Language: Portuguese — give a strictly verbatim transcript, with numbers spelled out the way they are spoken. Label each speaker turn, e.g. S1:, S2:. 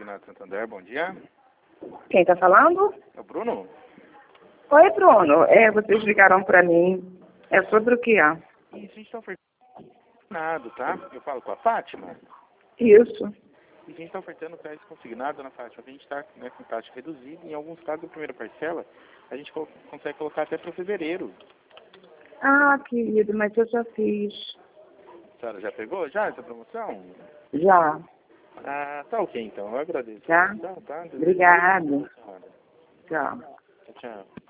S1: Consignado Santander, bom dia.
S2: Quem está falando?
S1: É o Bruno?
S2: Oi, Bruno. É, vocês ligaram para mim. É sobre o que é?
S1: Isso, a gente está ofertando, tá? Eu falo com a Fátima.
S2: Isso.
S1: E a gente está ofertando crédito consignado na Fátima. A gente está, né, com taxa reduzida. Em alguns casos, a primeira parcela, a gente co consegue colocar até para fevereiro.
S2: Ah, querido, mas eu já fiz.
S1: A senhora já pegou já essa promoção?
S2: Já.
S1: Ah, tá ok então. Eu agradeço.
S2: Tá?
S1: Tá, tá.
S2: Obrigada.
S1: Tchau.
S2: Tchau.
S1: Tchau.